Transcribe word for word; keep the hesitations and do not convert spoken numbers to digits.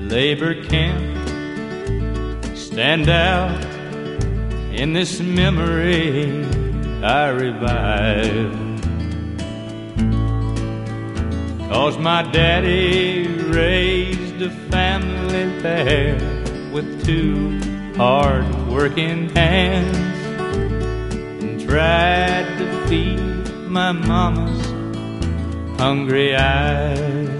labor camp stand out in this memory I revive. 'Cause my daddy raised a family pair with two hard-working hands and tried to feed my mama's hungry eyes.